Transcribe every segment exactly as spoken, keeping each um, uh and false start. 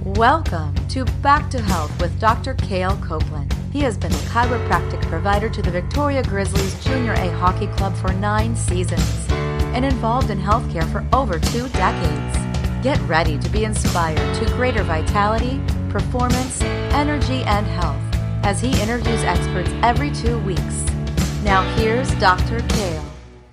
Welcome to Back to Health with Doctor Cale Copeland. He has been a chiropractic provider to the Victoria Grizzlies Junior A Hockey Club for nine seasons and involved in healthcare for over two decades. Get ready to be inspired to greater vitality, performance, energy, and health as he interviews experts every two weeks. Now here's Doctor Cale.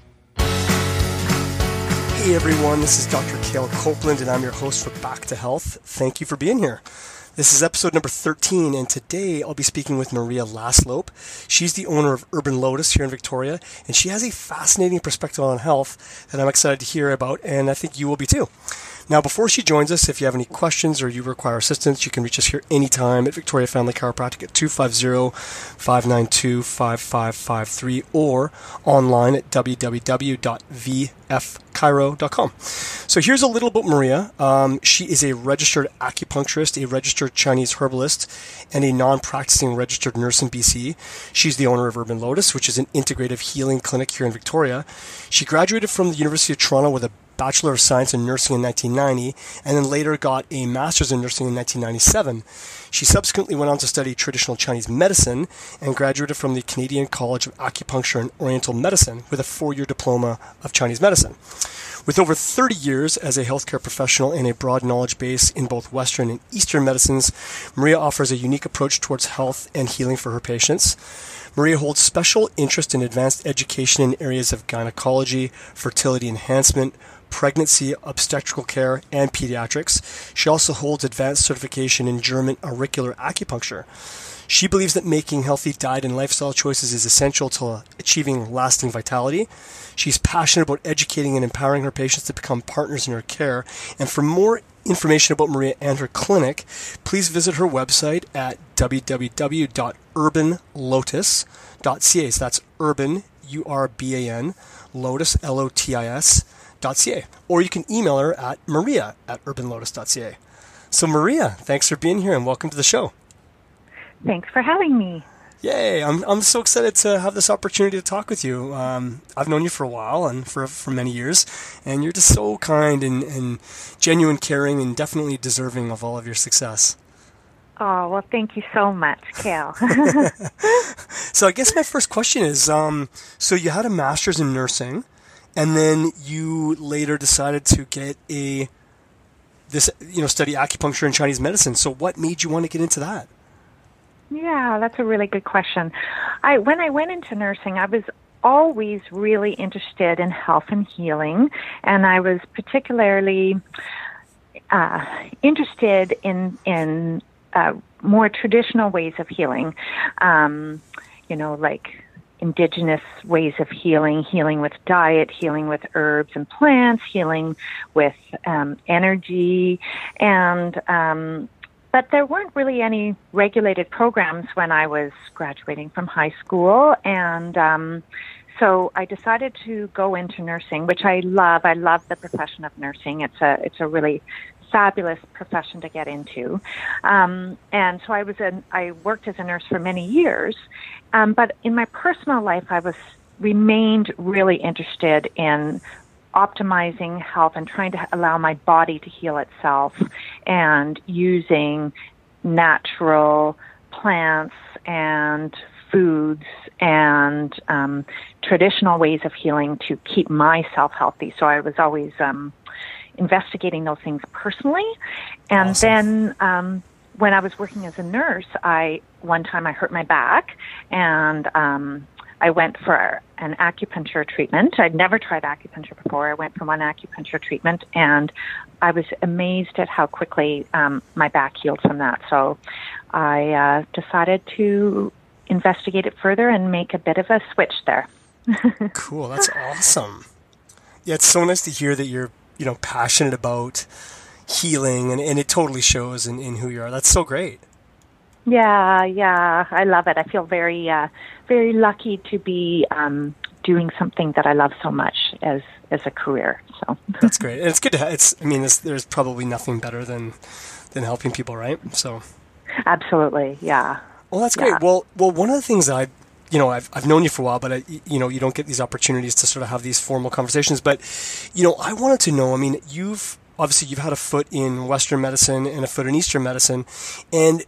Hey everyone, this is Doctor Cale Copeland and I'm your host for Back to Health. Thank you for being here. This is episode number thirteen, and today I'll be speaking with Maria Laslope. She's the owner of Urban Lotus here in Victoria, and she has a fascinating perspective on health that I'm excited to hear about, and I think you will be too. Now, before she joins us, if you have any questions or you require assistance, you can reach us here anytime at Victoria Family Chiropractic at two five zero, five nine two, five five five three or online at w w w dot v f chiro dot com. So here's a little about Maria. Um, she is a registered acupuncturist, a registered Chinese herbalist, and a non-practicing registered nurse in B C. She's the owner of Urban Lotus, which is an integrative healing clinic here in Victoria. She graduated from the University of Toronto with a Bachelor of Science in Nursing in nineteen ninety, and then later got a Master's in Nursing in nineteen ninety-seven. She subsequently went on to study traditional Chinese medicine and graduated from the Canadian College of Acupuncture and Oriental Medicine with a four-year diploma of Chinese medicine. With over thirty years as a healthcare professional and a broad knowledge base in both Western and Eastern medicines, Maria offers a unique approach towards health and healing for her patients. Maria holds special interest in advanced education in areas of gynecology, fertility enhancement, pregnancy, obstetrical care, and pediatrics. She also holds advanced certification in German auricular acupuncture. She believes that making healthy diet and lifestyle choices is essential to achieving lasting vitality. She's passionate about educating and empowering her patients to become partners in her care. And for more information about Maria and her clinic, please visit her website at w w w dot urban lotus dot c a. So that's urban, U R B A N, lotus, L O T I S, dot c a. Or you can email her at maria at urban lotus dot c a. So Maria, thanks for being here and welcome to the show. Thanks for having me. Yay, I'm I'm so excited to have this opportunity to talk with you. Um, I've known you for a while and for for many years, and you're just so kind and, and genuine, caring, and definitely deserving of all of your success. Oh, well, thank you so much, Cale. So I guess my first question is, um, so you had a master's in nursing, and then you later decided to get a this you know study acupuncture and Chinese medicine. So what made you want to get into that? Yeah, that's a really good question. I when I went into nursing, I was always really interested in health and healing, and I was particularly uh, interested in in uh, more traditional ways of healing. Um, you know, like indigenous ways of healing, healing with diet, healing with herbs and plants, healing with um, energy, and um, but there weren't really any regulated programs when I was graduating from high school, and um, so I decided to go into nursing, which I love. I love the profession of nursing. It's a it's a really fabulous profession to get into, um, and so I was a, I worked as a nurse for many years, um, but in my personal life, I was remained really interested in optimizing health and trying to allow my body to heal itself and using natural plants and foods and um, traditional ways of healing to keep myself healthy. So I was always um, investigating those things personally. And Awesome. then um, when I was working as a nurse, I one time I hurt my back, and um, I went for an acupuncture treatment. I'd never tried acupuncture before. I went for one acupuncture treatment, and I was amazed at how quickly um, my back healed from that. So I uh, decided to investigate it further and make a bit of a switch there. Cool, that's awesome. Yeah, it's so nice to hear that you're you know passionate about healing, and, and it totally shows in, in who you are. That's so great. Yeah, yeah, I love it. I feel very, uh, very lucky to be um, doing something that I love so much as as a career. So that's great. And it's good to. Ha- it's. I mean, it's, there's probably nothing better than than helping people, right? So. Absolutely, yeah. Well, that's great. Yeah. Well, well, one of the things that I, you know, I've I've known you for a while, but I, you know, you don't get these opportunities to sort of have these formal conversations. But, you know, I wanted to know. I mean, you've obviously you've had a foot in Western medicine and a foot in Eastern medicine, and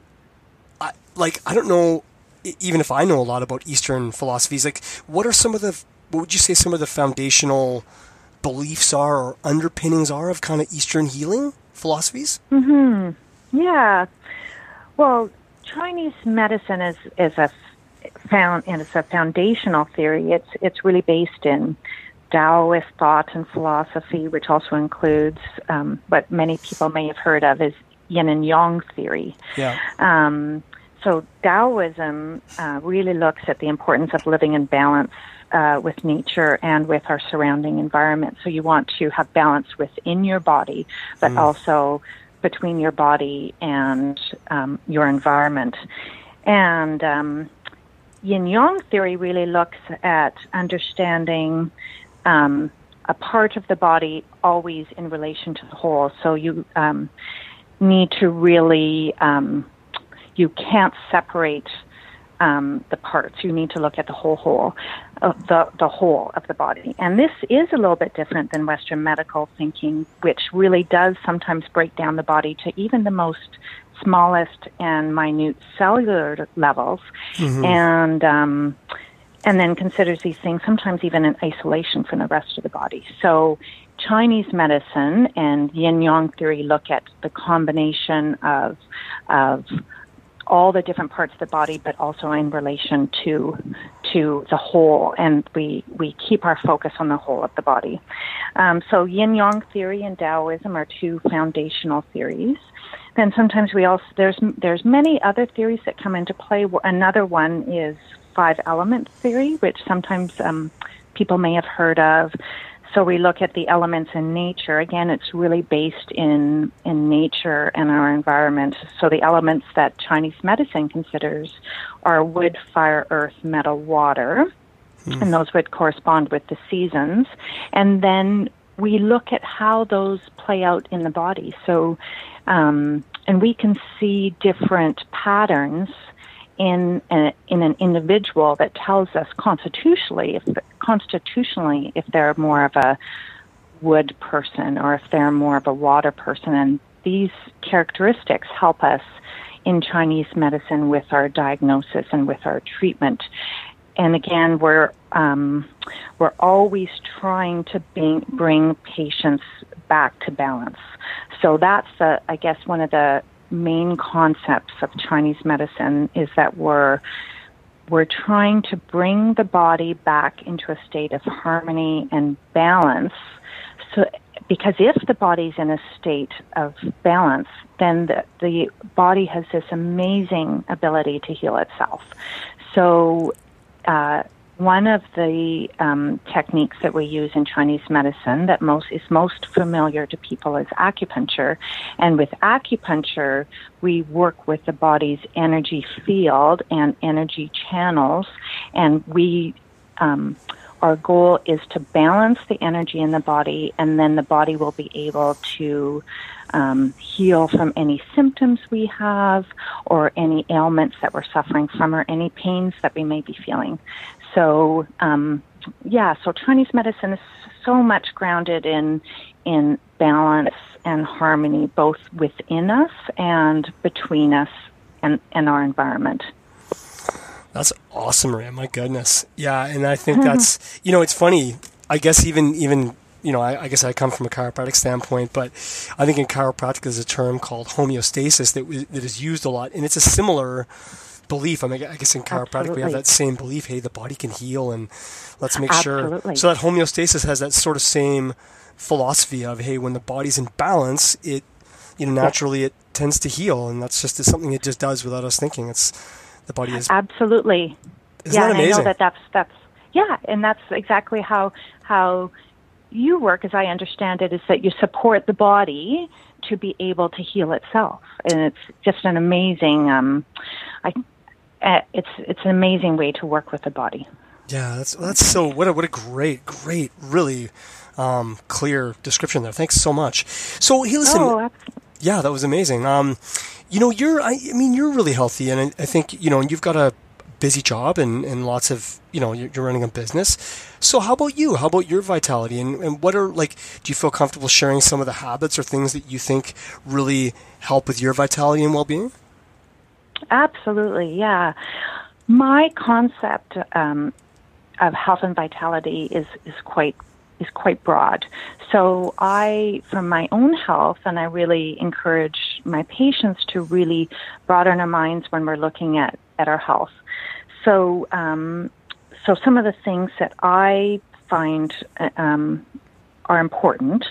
I, like I don't know, even if I know a lot about Eastern philosophies, like what are some of the, what would you say some of the foundational beliefs are or underpinnings are of kind of Eastern healing philosophies? Mm-hmm. Yeah. Well, Chinese medicine is is a found and it's a foundational theory. It's it's really based in Taoist thought and philosophy, which also includes um, what many people may have heard of as yin and yang theory. Yeah. Um, so Taoism uh, really looks at the importance of living in balance uh, with nature and with our surrounding environment. So you want to have balance within your body, but mm. also between your body and um, your environment. And um, yin-yang theory really looks at understanding um, a part of the body always in relation to the whole. So you um, need to really, um, you can't separate um, the parts. You need to look at the whole whole, of the, the whole of the body. And this is a little bit different than Western medical thinking, which really does sometimes break down the body to even the most smallest and minute cellular levels, mm-hmm. and um, and then considers these things sometimes even in isolation from the rest of the body. So Chinese medicine and yin-yang theory look at the combination of of all the different parts of the body, but also in relation to to the whole, and we, we keep our focus on the whole of the body. Um, so yin-yang theory and Taoism are two foundational theories. Then sometimes we also, there's there's many other theories that come into play. Another one is five element theory, which sometimes um, people may have heard of. So we look at the elements in nature. Again, it's really based in in nature and our environment. So the elements that Chinese medicine considers are wood, fire, earth, metal, water, hmm. and those would correspond with the seasons. And then we look at how those play out in the body. So, um, and we can see different patterns in a, in an individual that tells us constitutionally if constitutionally if they're more of a wood person or if they're more of a water person. And these characteristics help us in Chinese medicine with our diagnosis and with our treatment. And again, we're um, we're always trying to bring, bring patients back to balance. So that's the, I guess, one of the main concepts of Chinese medicine is that we're we're trying to bring the body back into a state of harmony and balance. So, because if the body's in a state of balance, then the, the body has this amazing ability to heal itself. So, uh, one of the um, techniques that we use in Chinese medicine that most is most familiar to people is acupuncture. And with acupuncture, we work with the body's energy field and energy channels, and we um, our goal is to balance the energy in the body, and then the body will be able to um, heal from any symptoms we have or any ailments that we're suffering from or any pains that we may be feeling. So, um, yeah, so Chinese medicine is so much grounded in in balance and harmony, both within us and between us and, and our environment. That's awesome, Maria. My goodness. Yeah, and I think that's, you know, it's funny. I guess even, even you know, I, I guess I come from a chiropractic standpoint, but I think in chiropractic there's a term called homeostasis that, w- that is used a lot, and it's a similar belief. I mean, I guess in chiropractic Absolutely. We have that same belief, hey, the body can heal, and let's make Absolutely. sure. So that homeostasis has that sort of same philosophy of, hey, when the body's in balance, it, you know, naturally it tends to heal, and that's just something it just does without us thinking. It's the body is Absolutely. Isn't yeah, that amazing? And I know that that's that's yeah, and that's exactly how how you work, as I understand it, is that you support the body to be able to heal itself, and it's just an amazing. Um, I. Uh, it's it's an amazing way to work with the body. Yeah, that's that's so what a what a great great really um, clear description there. Thanks so much. So hey, listen, oh, absolutely. Yeah, that was amazing. Um, you know, you're I, I mean you're really healthy, and I, I think you know, and you've got a busy job and, and lots of, you know, you're, you're running a business. So how about you? How about your vitality? And, and what are, like, do you feel comfortable sharing some of the habits or things that you think really help with your vitality and well-being? Absolutely, yeah. My concept um, of health and vitality is, is quite is quite broad. So I, from my own health, and I really encourage my patients to really broaden our minds when we're looking at, at our health. So, um, so some of the things that I find um, are important.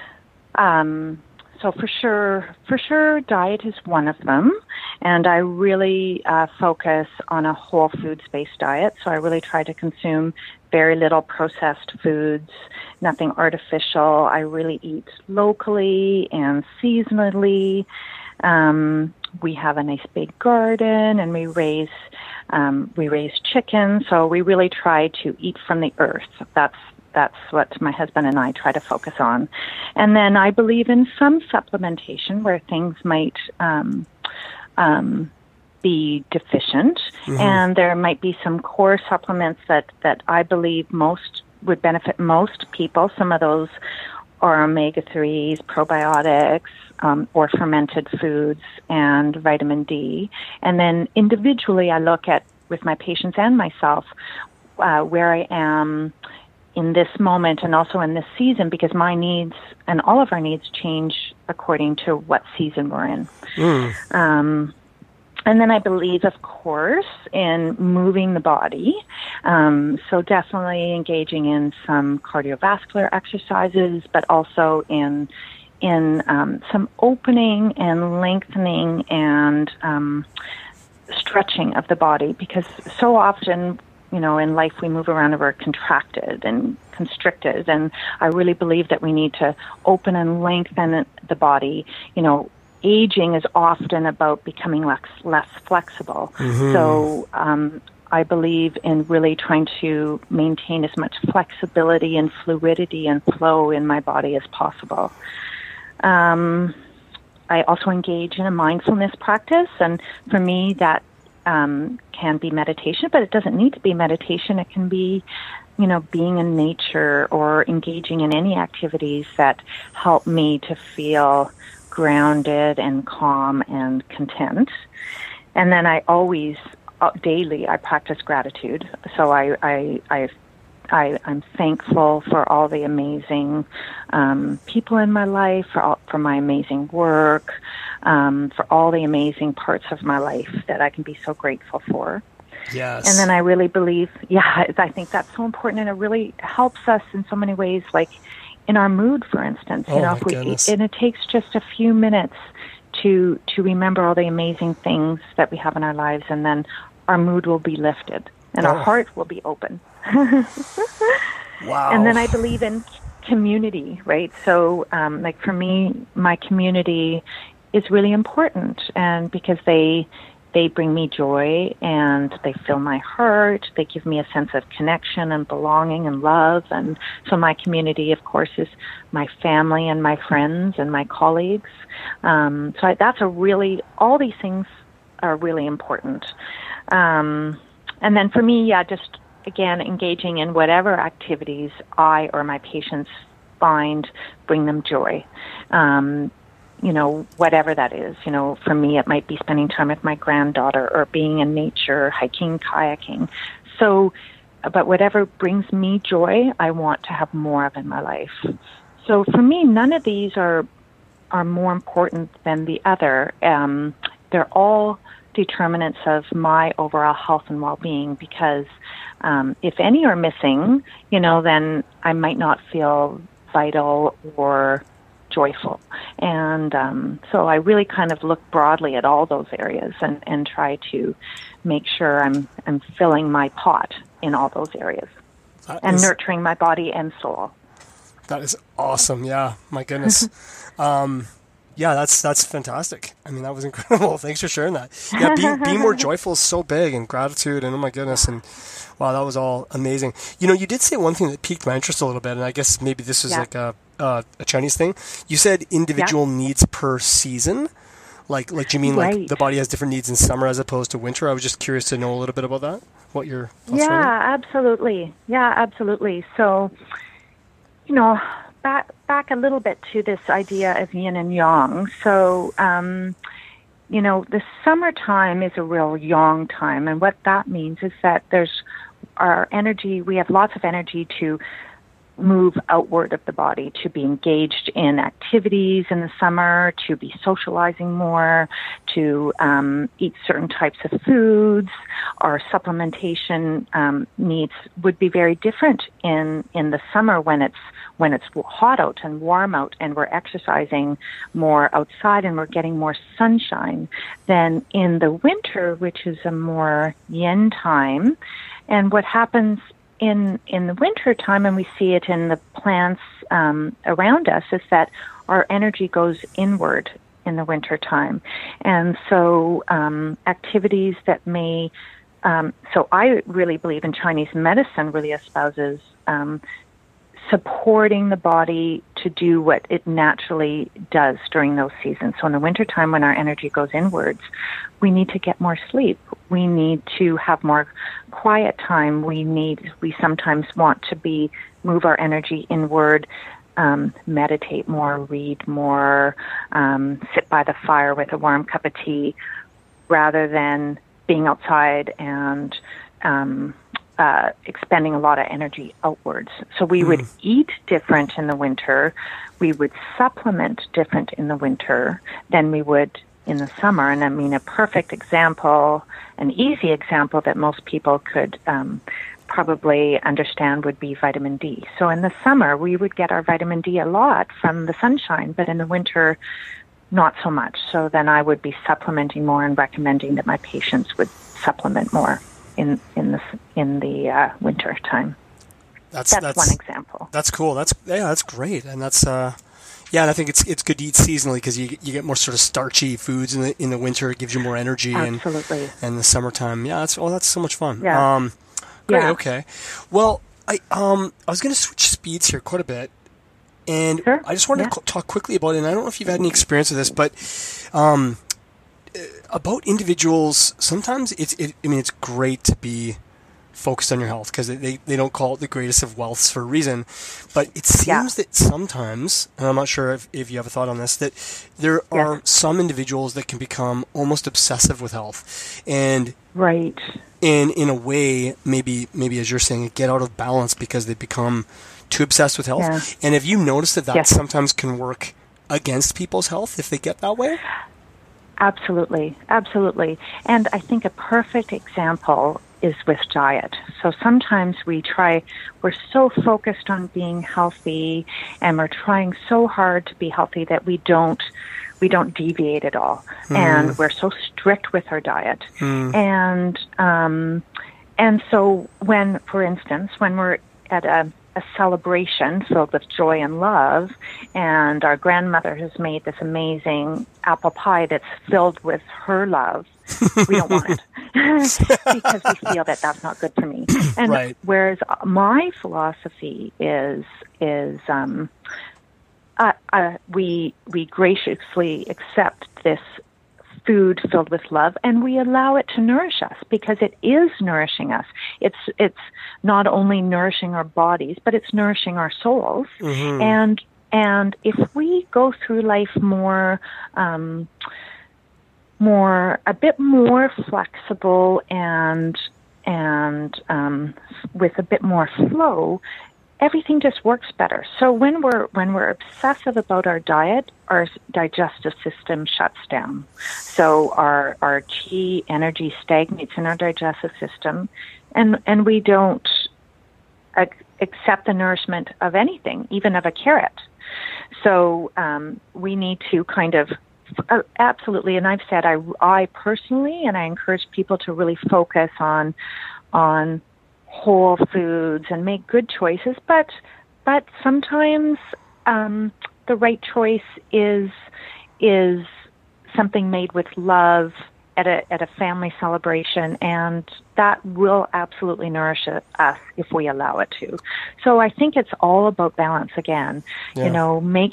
Um, so for sure, for sure, diet is one of them, and I really uh, focus on a whole foods-based diet. So I really try to consume very little processed foods, nothing artificial. I really eat locally and seasonally. Um, we have a nice big garden, and we raise um, we raise chickens. So we really try to eat from the earth. That's that's what my husband and I try to focus on. And then I believe in some supplementation where things might um, um, be deficient, mm-hmm. and there might be some core supplements that, that I believe most would benefit most people. Some of those are omega threes, probiotics, um, or fermented foods, and vitamin D. And then individually I look at, with my patients and myself, uh, where I am in this moment and also in this season, because my needs and all of our needs change according to what season we're in. Mm. Um, and then I believe, of course, in moving the body. Um, so definitely engaging in some cardiovascular exercises, but also in in um, some opening and lengthening and um, stretching of the body, because so often, you know, in life we move around and we're contracted and constricted, and I really believe that we need to open and lengthen the body. You know, aging is often about becoming less, less flexible. Mm-hmm. So um, I believe in really trying to maintain as much flexibility and fluidity and flow in my body as possible. Um, I also engage in a mindfulness practice, and for me that um, can be meditation, but it doesn't need to be meditation. It can be, you know, being in nature or engaging in any activities that help me to feel grounded and calm and content. And then I always, uh, daily, I practice gratitude. So I, I, I, I, I'm thankful for all the amazing um, people in my life, for all, for my amazing work, um, for all the amazing parts of my life that I can be so grateful for. Yes. And then I really believe, yeah, I think that's so important, and it really helps us in so many ways, like in our mood, for instance. You oh know, if we, and it takes just a few minutes to to remember all the amazing things that we have in our lives, and then our mood will be lifted, and oh. our heart will be open. Wow. And then I believe in community, right? So, um, like for me, my community is really important, and because they they bring me joy and they fill my heart. They give me a sense of connection and belonging and love. And so my community, of course, is my family and my friends and my colleagues. Um, so I, that's a really, all these things are really important. Um, and then for me, yeah, just again, engaging in whatever activities I or my patients find bring them joy. Um, you know, whatever that is. You know, for me, it might be spending time with my granddaughter or being in nature, hiking, kayaking. So, but whatever brings me joy, I want to have more of in my life. So for me, none of these are are more important than the other. Um, they're all determinants of my overall health and well-being, because um, if any are missing, you know, then I might not feel vital or joyful. And um, so I really kind of look broadly at all those areas and, and try to make sure I'm I'm filling my pot in all those areas that and is, nurturing my body and soul. That is awesome. Yeah, my goodness. um, yeah, that's that's fantastic. I mean, that was incredible. Thanks for sharing that. Yeah, being, being more joyful is so big, and gratitude, and oh my goodness, and wow, that was all amazing. You know, you did say one thing that piqued my interest a little bit, and I guess maybe this is yeah. like a Uh, a Chinese thing. You said individual yeah. needs per season. Like, like do you mean Right. like the body has different needs in summer as opposed to winter? I was just curious to know a little bit about that. What your thoughts Yeah, are on absolutely. Yeah, absolutely. So, you know, back back a little bit to this idea of yin and yang. So, um, you know, the summertime is a real yang time, and what that means is that there's our energy. We have lots of energy to move outward of the body, to be engaged in activities in the summer, to be socializing more, to um, eat certain types of foods. Our supplementation um, needs would be very different in, in the summer when it's when it's hot out and warm out and we're exercising more outside and we're getting more sunshine than in the winter, which is a more yin time. And what happens in in the winter time, and we see it in the plants um, around us, is that our energy goes inward in the winter time. And so um, activities that may, um, so I really believe in Chinese medicine really espouses um, supporting the body to do what it naturally does during those seasons. So in the wintertime, when our energy goes inwards, we need to get more sleep. We need to have more quiet time. We need, we sometimes want to be, move our energy inward, um, meditate more, read more, um, sit by the fire with a warm cup of tea, rather than being outside and, um, Uh, expending a lot of energy outwards. So we mm. would eat different in the winter. We would supplement different in the winter than we would in the summer. And I mean, a perfect example, an easy example that most people could um, probably understand would be vitamin D. So in the summer, we would get our vitamin D a lot from the sunshine, but in the winter, not so much. So then I would be supplementing more and recommending that my patients would supplement more in in the in the uh, winter time. That's, that's that's one example. That's cool. That's yeah, that's great, and that's uh, yeah, and I think it's it's good to eat seasonally because you you get more sort of starchy foods in the in the winter. It gives you more energy. Absolutely. And and the summertime, yeah, that's oh, that's so much fun. Yeah. Um, great. Yeah. Okay. Well, I um I was going to switch speeds here quite a bit, and sure. I just wanted yeah. to talk quickly about it. And I don't know if you've had any experience with this, but um. about individuals, sometimes it's, it, I mean, it's great to be focused on your health because they, they don't call it the greatest of wealths for a reason. But it seems yeah. that sometimes, and I'm not sure if, if you have a thought on this, that there yeah. are some individuals that can become almost obsessive with health. And right. and in a way, maybe, maybe as you're saying, get out of balance because they become too obsessed with health. Yeah. And have you noticed that that yes. sometimes can work against people's health if they get that way? Absolutely, absolutely. And I think a perfect example is with diet. So sometimes we try, we're so focused on being healthy and we're trying so hard to be healthy that we don't, we don't deviate at all. Mm. And we're so strict with our diet. Mm. And, um, and so when, for instance, when we're at a, a celebration filled with joy and love, and our grandmother has made this amazing apple pie that's filled with her love, we don't want it because we feel that that's not good for me. And right. whereas my philosophy is is um, uh, uh, we we graciously accept this food filled with love, and we allow it to nourish us because it is nourishing us. It's it's not only nourishing our bodies, but it's nourishing our souls. Mm-hmm. And and if we go through life more, um, more a bit more flexible and and um, with a bit more flow, everything just works better. So when we're when we're obsessive about our diet, our digestive system shuts down. So our our chi energy stagnates in our digestive system, and and we don't ac- accept the nourishment of anything, even of a carrot. So um, we need to kind of uh, absolutely, and I've said I I personally, and I encourage people to really focus on on. whole foods and make good choices, but but sometimes um, the right choice is is something made with love at a at a family celebration, and that will absolutely nourish us if we allow it to. So I think it's all about balance again. Yeah. You know, making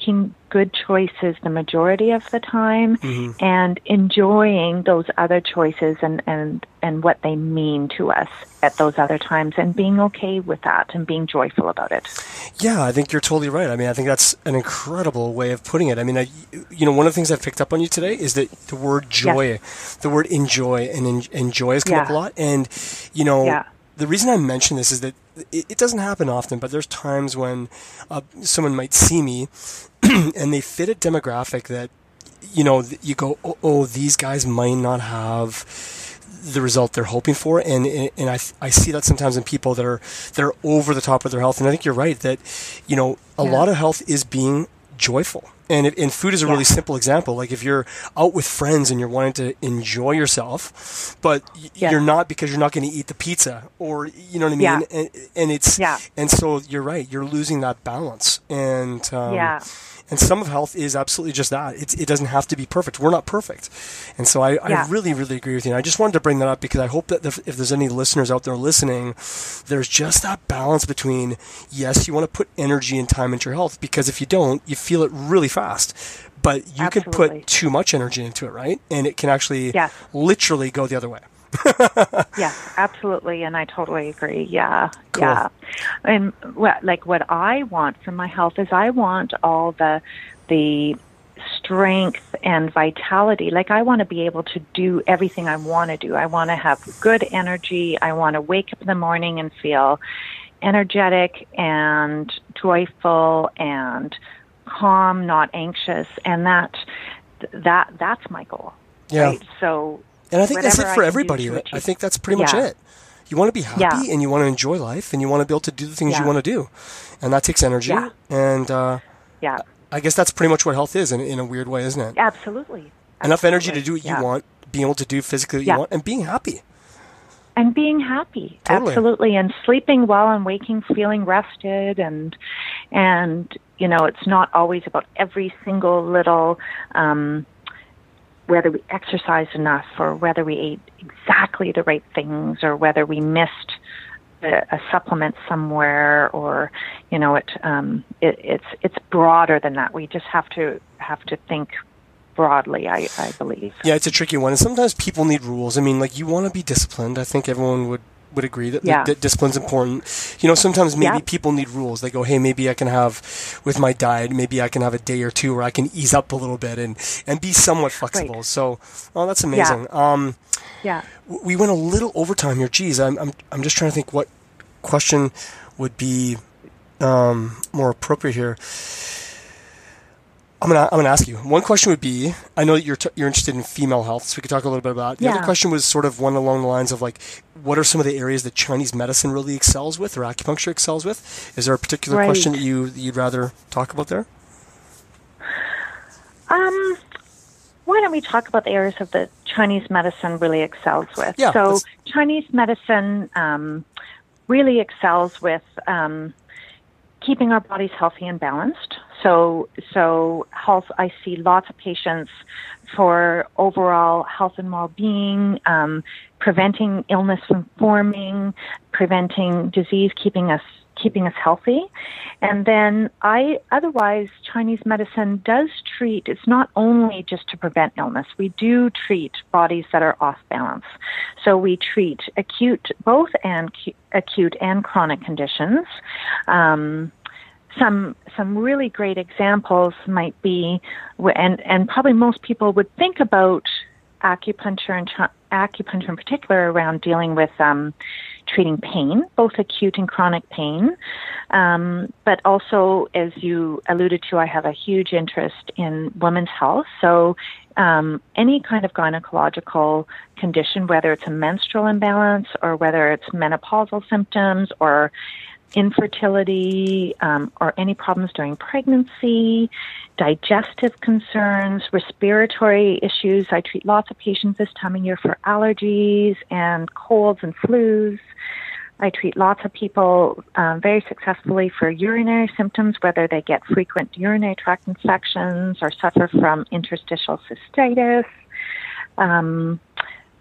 good choices the majority of the time, mm-hmm. and enjoying those other choices and, and, and what they mean to us at those other times, and being okay with that and being joyful about it. Yeah, I think you're totally right. I mean, I think that's an incredible way of putting it. I mean, I, you know, one of the things I've picked up on you today is that the word joy, yes. the word enjoy and en- enjoy has come yeah. up a lot. And, you know, yeah. the reason I mention this is that it, it doesn't happen often, but there's times when uh, someone might see me and they fit a demographic that, you know, you go, oh, oh, these guys might not have the result they're hoping for, and and I I see that sometimes in people that are that are over the top of their health, and I think you're right that, you know, a yeah. lot of health is being joyful. And, it, and food is a really yeah. simple example. Like if you're out with friends and you're wanting to enjoy yourself, but y- yeah. you're not because you're not going to eat the pizza, or you know what I mean. Yeah. And, and it's yeah. and so you're right. You're losing that balance. And um, yeah. And some of health is absolutely just that. It's, it doesn't have to be perfect. We're not perfect. And so I, yeah. I really, really agree with you. And I just wanted to bring that up because I hope that if, if there's any listeners out there listening, there's just that balance between, yes, you want to put energy and time into your health, because if you don't, you feel it really fast. But you Absolutely. can put too much energy into it, right? And it can actually yes. literally go the other way. Yes, absolutely, and I totally agree. Yeah, cool. yeah. And what, like, what I want from my health is I want all the the strength and vitality. Like, I want to be able to do everything I want to do. I want to have good energy. I want to wake up in the morning and feel energetic and joyful and calm, not anxious, and that that that's my goal. Yeah. Right? So. And I think that's it for I everybody. I think that's pretty much yeah. it. You want to be happy yeah. and you want to enjoy life and you want to be able to do the things yeah. you want to do. And that takes energy. Yeah. And uh, yeah. I guess that's pretty much what health is in, in a weird way, isn't it? Absolutely. Enough Absolutely. energy to do what yeah. you want, being able to do physically what yeah. you want, and being happy. And being happy. Totally. Absolutely. And sleeping well and waking feeling rested. And, and you know, it's not always about every single little... Um, whether we exercised enough or whether we ate exactly the right things or whether we missed a, a supplement somewhere, or, you know, it, um, it, it's it's broader than that. We just have to have to think broadly, I, I believe. Yeah, it's a tricky one. And sometimes people need rules. I mean, like, you want to be disciplined. I think everyone would would agree that, yeah. that, that discipline's important. You know, sometimes maybe yeah. people need rules. They go, hey, maybe I can have, with my diet, maybe I can have a day or two where I can ease up a little bit and, and be somewhat flexible. Right. So, oh, that's amazing. Yeah. Um, yeah. We went a little overtime here. Geez, I'm, I'm, I'm just trying to think what question would be um, more appropriate here. I'm gonna I'm gonna ask you. One question would be, I know that you're t- you're interested in female health, so we could talk a little bit about it. The yeah. other question was sort of one along the lines of, like, what are some of the areas that Chinese medicine really excels with, or acupuncture excels with? Is there a particular right. question that you that you'd rather talk about there? Um, why don't we talk about the areas of the Chinese medicine really excels with? Yeah, so let's... Chinese medicine um, really excels with um, keeping our bodies healthy and balanced. So, so health, I see lots of patients for overall health and well-being, um, preventing illness from forming, preventing disease, keeping us keeping us healthy. And then I, otherwise, Chinese medicine does treat, it's not only just to prevent illness. We do treat bodies that are off balance. So we treat acute, both and acute and chronic conditions. Um, Some some really great examples might be, and and probably most people would think about acupuncture and acupuncture in particular around dealing with um, treating pain, both acute and chronic pain. Um, but also, as you alluded to, I have a huge interest in women's health. So um, any kind of gynecological condition, whether it's a menstrual imbalance or whether it's menopausal symptoms or infertility, um, or any problems during pregnancy, digestive concerns, respiratory issues. I treat lots of patients this time of year for allergies and colds and flus. I treat lots of people um, very successfully for urinary symptoms, whether they get frequent urinary tract infections or suffer from interstitial cystitis. Um,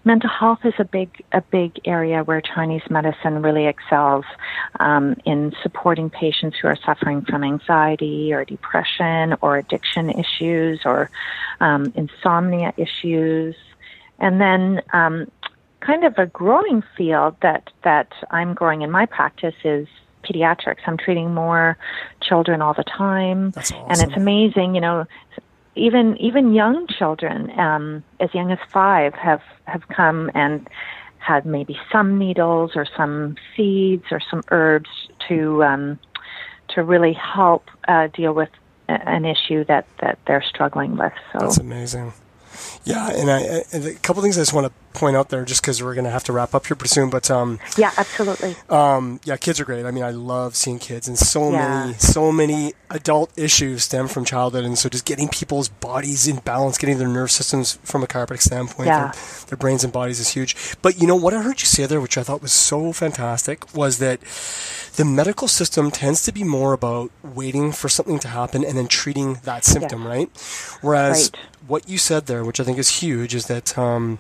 mental health is a big a big area where Chinese medicine really excels um, in supporting patients who are suffering from anxiety or depression or addiction issues or um, insomnia issues. And then um, kind of a growing field that, that I'm growing in my practice is pediatrics. I'm treating more children all the time. That's awesome. And it's amazing, you know, even even young children, um, as young as five, have, have come and had maybe some needles or some seeds or some herbs to um, to really help uh, deal with a, an issue that, that they're struggling with. So that's amazing. Yeah, and I, and a couple of things I just want to point out there, just because we're going to have to wrap up here pretty soon. But um, yeah, absolutely. Um, yeah, kids are great. I mean, I love seeing kids, and so Yeah. many, so many adult issues stem from childhood, and so just getting people's bodies in balance, getting their nerve systems from a chiropractic standpoint, Yeah. their, their brains and bodies is huge. But you know what I heard you say there, which I thought was so fantastic, was that the medical system tends to be more about waiting for something to happen and then treating that symptom, Yes. right? Whereas Right. what you said there, which I think is huge, is that um,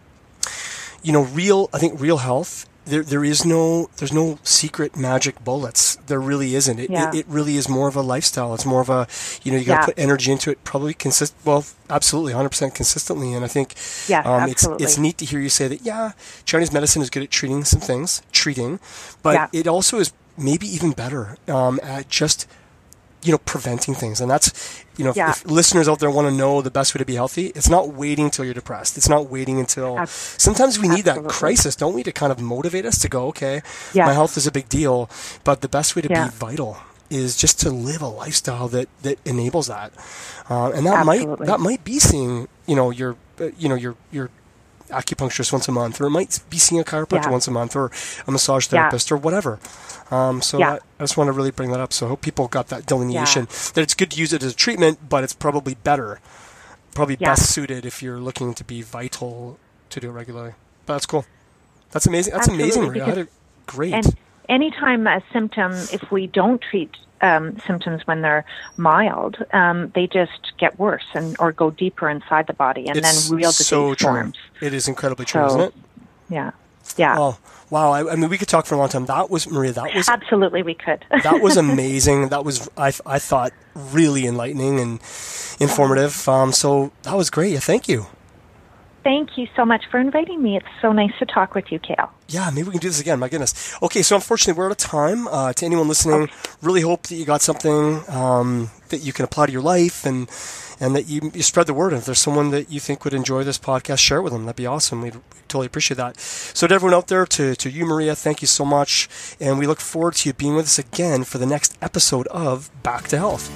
you know, real. I think real health. There, there is no, there's no secret magic bullets. There really isn't. It, Yeah. it, it really is more of a lifestyle. It's more of a, you know, you got to Yeah. put energy into it. Probably consist. Well, absolutely, one hundred percent consistently. And I think, Yes, um, it's absolutely. it's neat to hear you say that. Yeah, Chinese medicine is good at treating some things, treating, but Yeah. it also is maybe even better um, at just, you know, preventing things. And that's, you know, if, Yeah. if listeners out there want to know the best way to be healthy, it's not waiting until you're depressed. It's not waiting until, Ab- sometimes we need that absolutely. crisis, don't we, to kind of motivate us to go, okay, Yes. my health is a big deal, but the best way to Yeah. be vital is just to live a lifestyle that, that enables that. Uh, and that might, Absolutely. that might be seeing, you know, your, uh, you know, your, your, acupuncturist once a month, or it might be seeing a chiropractor Yeah. once a month, or a massage Yeah. therapist, or whatever. Um, so Yeah. I, I just want to really bring that up. So I hope people got that delineation, that it's good to use it as a treatment, but it's probably better, probably Yeah. best suited if you're looking to be vital to do it regularly. But that's cool. That's amazing. That's Absolutely, amazing, Maria. I had because- a great. And anytime a symptom, if we don't treat um, symptoms when they're mild, um, they just get worse and or go deeper inside the body, and it's then real disease so true. forms. It is incredibly true, So- isn't it? Yeah, yeah, Oh, wow. I, I mean, we could talk for a long time. That was, Maria, that was absolutely, we could. that was amazing. That was, I, I thought, really enlightening and informative. Um, so that was great. Yeah, thank you. Thank you so much for inviting me. It's so nice to talk with you, Kale. Yeah, maybe we can do this again. My goodness. Okay, so unfortunately, we're out of time. Uh, to anyone listening, Okay. really hope that you got something um, that you can apply to your life, and and that you, you spread the word. And if there's someone that you think would enjoy this podcast, share it with them. That'd be awesome. We'd, we'd totally appreciate that. So to everyone out there, to, to you, Maria, thank you so much. And we look forward to you being with us again for the next episode of Back to Health.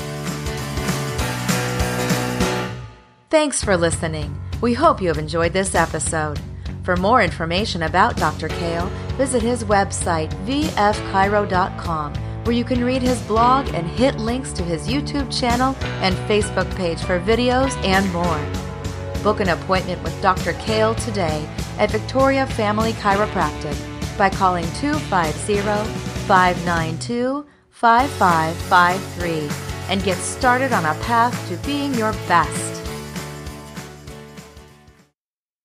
Thanks for listening. We hope you have enjoyed this episode. For more information about Doctor Kale, visit his website, v f chiro dot com, where you can read his blog and hit links to his YouTube channel and Facebook page for videos and more. Book an appointment with Doctor Kale today at Victoria Family Chiropractic by calling two five zero, five nine two, five five five three and get started on a path to being your best.